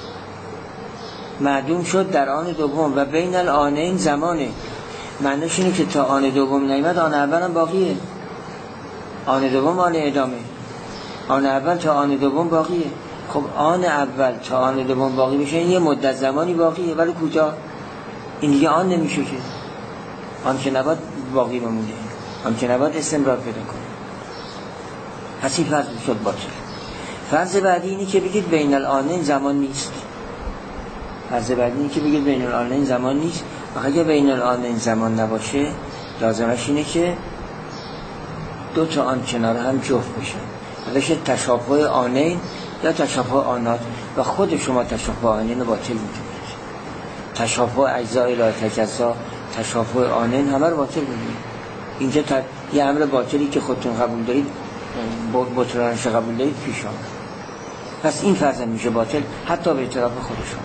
Speaker 1: معدوم شد در آن دوم و بین الآنین زمانه، معنیش اینه که تا آن دوم نیامد آن اول هم باقیه، آن دوم آن ادامه، آن اول تا آن دوم باقیه. خب آن اول تا آن دوم باقی بشه این یه مدت زمانی باقیه ولی کوتاه، این دیگه آن نمیشه که، آن که نباید باقی بمونه، آن که نباید استمرار پیدا کنه. پس این فرض شد باطل. فرض بعدی اینه که بگید بین الآنین زمان نیست. فرض بعدی اینه که بگید بین الآنین زمان نیست. اگه بین الآنین زمان نباشه لازمش اینه که دو تا آن کنار هم جفت بشن، بشه تشابه آنین یا تشابه آنات و خود شما تشابه آنین رو باطل می‌کنید. تشابه اجزای لا تجزا، تشابه آنین همه رو باطل می‌کنید. اینجا یه امر باطلی که خودتون قبول دارید، بطلانش قبول دارید پیش آمد. پس این فرض میشه باطل حتی به اعتراف خود شما.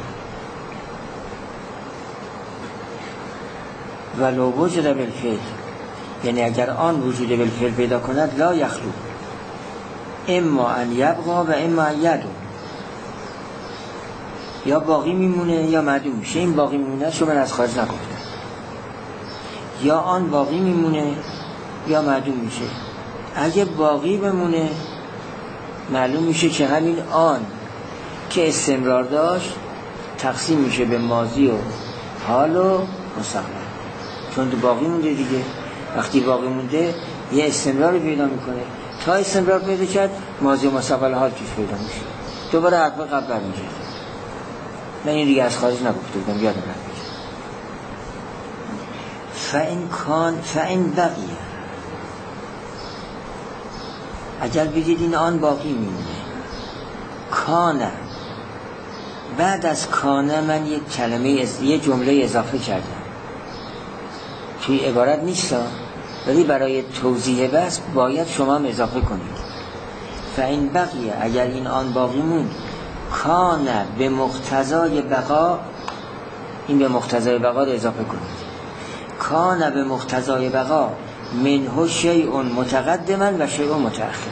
Speaker 1: ولو وجد بالفعل، یعنی اگر آن وجود بالفعل پیدا کند لا یخلو اما ان یبقا و اما ان یدوم، یا باقی میمونه یا معدوم میشه. این باقی میمونه شو من از خارج نگفتم، یا آن باقی میمونه یا معدوم میشه. اگه باقی بمونه معلوم میشه که همین آن که استمرار داشت تقسیم میشه به ماضی و حال و مستقبل، چون تو باقی مونده دیگه. وقتی باقی مونده یه استمرار پیدا میکنه، تا استمرار پیدا کرد ماضی و مستقبل حال توش پیدا میشه، دوباره حرف قبل برمیگرده. من این دیگه از خارج نگفته بودم، یادم رفت. فإن بقیه، اگر بگید این آن باقی میمونه، کانه، بعد از کانه من یه جمله اضافه کردم توی عبارت نیست، ولی برای توضیح بس باید شما هم اضافه کنید. فإن بقیه، اگر این آن باقی موند، کانه به مقتضای بقا، این به مقتضای بقا رو اضافه کنید. کانه به مقتضای بقا منه شیء متقدما و شیء متأخر،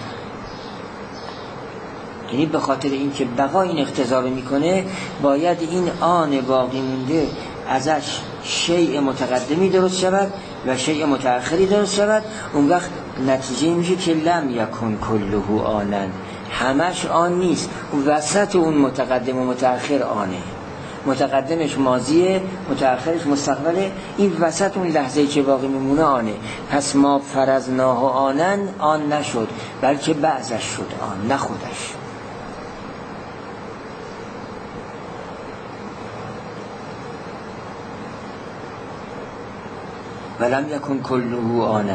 Speaker 1: یعنی به خاطر اینکه بقا این اقتضا رو میکنه باید این آن باقی مونده ازش شیء متقدمی درست شود و شیء متأخری درست شود. اون وقت نتیجه میشه که لم یکن کله آنن، همش آن نیست، اون وسط اون متقدم و متأخر آنه، متقدمش ماضیه، متأخرش مستقبله، این وسط اون لحظه‌ای که باقی میمونه آنه. پس ما فرضناه آنن، آن نشد بلکه بعضش شد آن، نه خودش. ولم یکن کله آنا.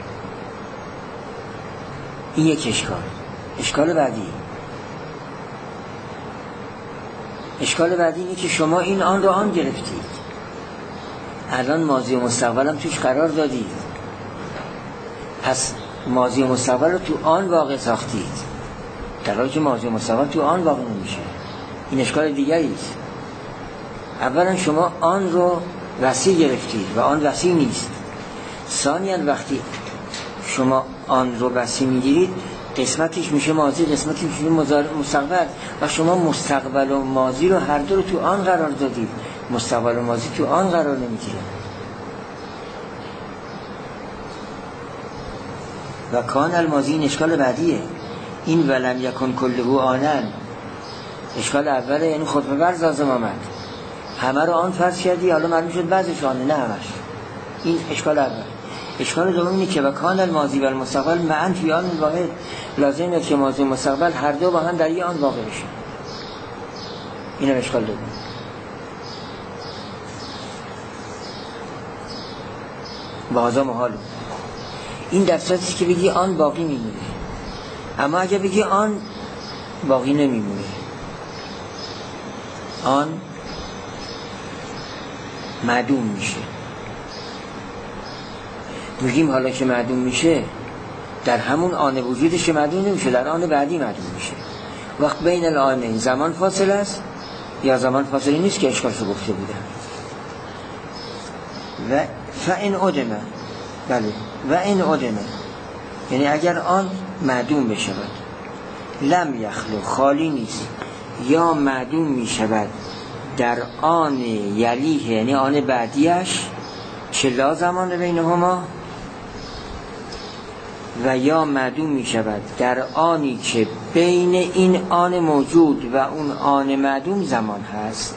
Speaker 1: این یک اشکال. اشکال بعدی اینه که شما این آن رو آن گرفتید، الان ماضی و مستقبل هم توش قرار دادید، پس ماضی و مستقبل رو تو آن واقع ساختید، در حالی که ماضی و مستقبل تو آن واقع نمیشه. این اشکال دیگری است. اولا شما آن رو وسیع گرفتید و آن وسیع نیست. ثانیاً وقتی شما آن رو وسیع میگیرید، قسمتش میشه ماضی، قسمتش میشه مستقبل، و شما مستقبل و ماضی رو هر دو رو تو آن قرار دادید. مستقبل و ماضی تو آن قرار نمیگیره. و کان الماضی، این اشکال بعدیه. این ولم یکن کله آنن اشکال اوله، یعنی خود به ورز لازم آمد، همه رو آن فرض کردی، حالا معلوم شد بعضش آنه، نه همش. این اشکال اول. اشکال دوم اینه که و کان الماضی و المستقبل معا فی آن واحد، لازمه که ماضی و مستقبل هر دو با هم در یک آن واقع بشه. اینم اشکال دوم. بازا محال. این در صورتی که بگی آن باقی میمونه، اما اگه بگی آن باقی نمیمونه، آن معدوم میشه. میگیم حالا که معدوم میشه، در همون آن وجودش معدوم نمیشه، در آن بعدی معدوم میشه. وقت بین الآنین زمان فاصله است یا زمان فاصله نیست که اشکالشو گفته بودم. و فإن عدم، بله، و این عدم یعنی اگر آن معدوم بشود، لم یخلو، خالی نیست، یا معدوم میشود در آن یلیه، یعنی آن بعدیش، چه لا زمان بینهما، و یا معدوم می شود در آنی که بین این آن موجود و اون آن معدوم زمان هست.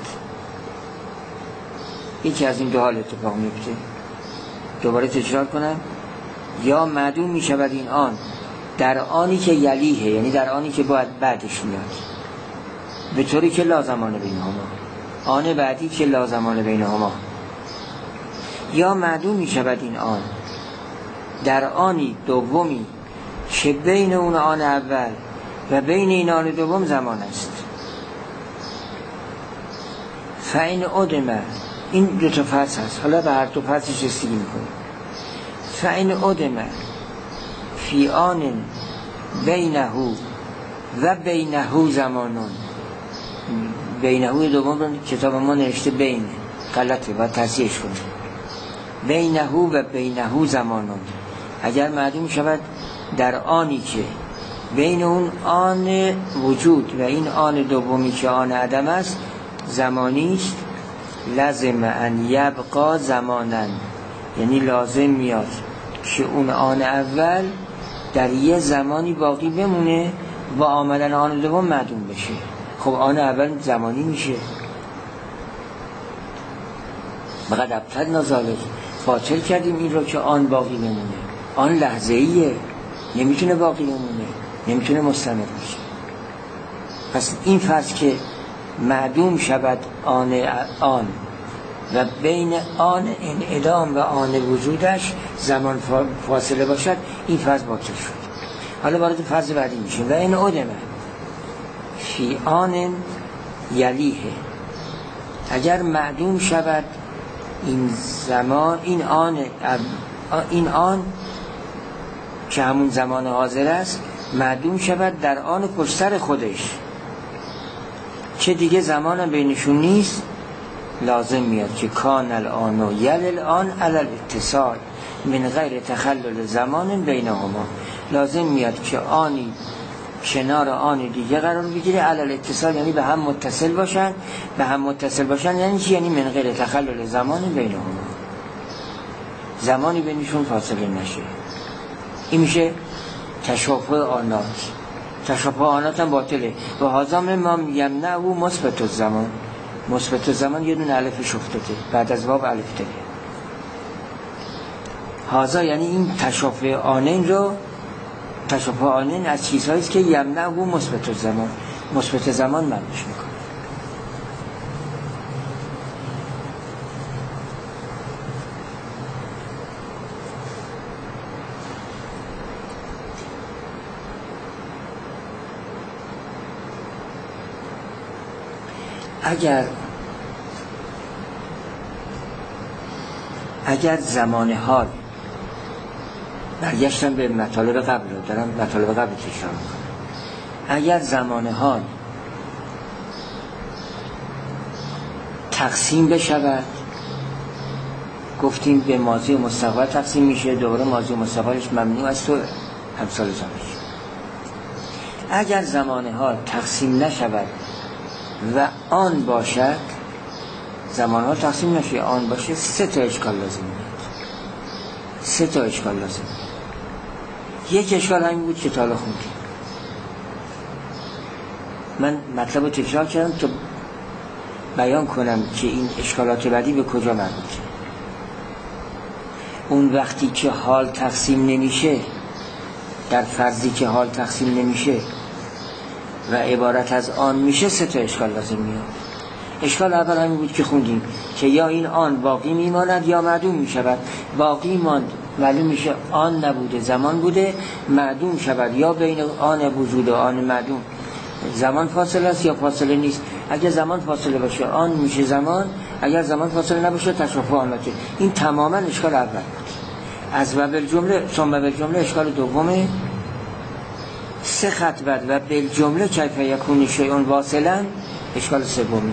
Speaker 1: یکی از این دو حال اتفاق میفته. دوباره تکرار کنم. یا معدوم می شود این آن در آنی که یلیه، یعنی در آنی که باید بعدش میاد، به طوری که لا زمان بینهما، آن بعدی که لا زمان بینهما. یا معدوم می شود این آن در آنی دومی که بین اون آن اول و بین این آن دوم زمان است. فإن عدم، این دو تا فصل هست، حالا به هر دو فصلش رسیدگی میکنیم. فإن عدم فی آن بینه و بینه زمانون، بینه دوم رو کتاب ما نوشته بین، غلطه، باید تصحیحش کنیم. بینه و بینه زمانون، اگر معدوم شود در آنی که بین اون آن وجود و این آن دومی که آن عدم است زمانی است، لازم ان یبقا زمانن، یعنی لازم میاد که اون آن اول در یه زمانی باقی بمونه و آمدن آن دوم معدوم بشه. خب آن اول زمانی میشه. بقد ابطلنا ذلک، باطل کردیم این رو که آن باقی بمونه. آن لحظه‌ایه، نمیتونه باقی بمونه، نمیتونه مستمر بشه. پس این فرض که معدوم شود آن و بین آن انعدام و آن وجودش زمان فاصله باشد، این فرض باطل شد. حالا وارد فرض بعدی میشه. و این عدم فی آن یلیه، اگر معدوم شود این زمان، این آن که همون زمان حاضر است معدوم شود در آن پشتر خودش که دیگه زمان بینشون نیست، لازم میاد که کان الان و یل الان علی الاتصال من غیر تخلل زمان بینهما، لازم میاد که آنی کنار آن دیگه قرار بگیره، علی الاتصال یعنی به هم متصل باشن. به هم متصل باشن یعنی چی؟ یعنی من غیر تخلل زمان بینهما، زمانی بینشون فاصله نشه. این میشه تشابه آنات. تشابه آنات هم باطله. و هازم ما یمنع و مثبت الزمان، مثبت الزمان یه دون الفش افتاده بعد از واو الف داره. هازا یعنی این تشابه آنین رو، تشابه آنین از چیزهایی است که یمنع و مثبت الزمان، مثبت زمان معنیش میکنه. اگر زمان حال، برگشتم به مطالب قبل، دارم مطالب قبل تکرار میکنم، اگر زمان حال تقسیم بشود، گفتیم به ماضی و مستقبل تقسیم میشه، دوباره ماضی و مستقبلش ممنوع است و امثال زمانش. اگر زمان حال تقسیم نشود و آن باشد، زمان حال تقسیم نشه آن باشه، 3 تا اشکال لازم میاد. 3 تا اشکال لازم میاد. یک اشکال همین بود که تا حالا خوندیم. من مطلب رو تکرار کردم تا بیان کنم که این اشکالات بعدی به کجا مربوطه. اون وقتی که حال تقسیم نمیشه، در فرضی که حال تقسیم نمیشه و عبارت از آن میشه، 3 تا اشکال لازم میاد. اشکال اول همین بود که خوندیم که یا این آن باقی میماند یا معدوم میشود. باقی ماند، معلوم میشه آن نبوده زمان بوده، معدوم شود یا بین آن وجود و آن معدوم زمان فاصله است یا فاصله نیست. اگر زمان فاصله باشه آن میشه زمان، اگر زمان فاصله نباشه تشافه آن باشه. این تماما اشکال اول بود. از و بالجمله ثم بالجمله اشکال دومه. 3 خط بعد و بالجمله کیف یکون شیء واصلا اشکال سومه.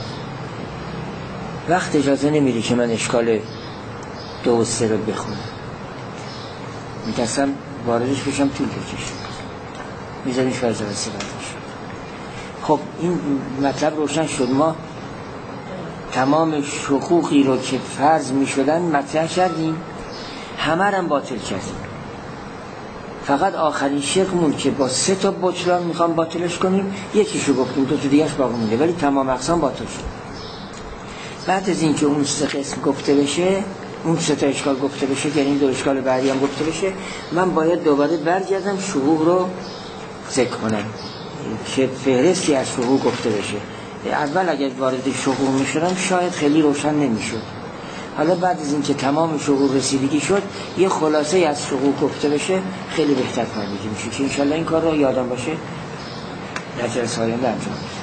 Speaker 1: وقت اجازه نمیده که من اشکال 2 و 3 رو بخونم، میترسم واردش بشم طول بکشه، میذاریمش برای جلسه بعدش. خب این مطلب روشن شد. ما تمام شقوقی رو که فرض میشدن مطرح کردیم، همه رو باطل کردیم. فقط آخرین شقمون که با 3 تا بطلان میخوام باطلش کنیم، یکیشو گفتیم، 2 تا دیگه‌اش باقی مونده، ولی تمام اقسام باطل شد. بعد از این که اون 3 قسم گفته بشه، اون 3 تا اشکال گفته بشه، یعنی این 2 اشکال بعدی هم گفته بشه، من باید دوباره برگردم شقوق رو ذکر کنم که فهرستی از شقوق گفته بشه. اول اگر وارد شقوق میشدم شاید خیلی روشن نمیشد. حالا بعد از این که تمام شقوق رسیدگی شد، یه خلاصه از شقوق گفته بشه، خیلی بهتر فهمیده میشه که انشالله این کار رو یادم باشه در جلسه آینده انجام.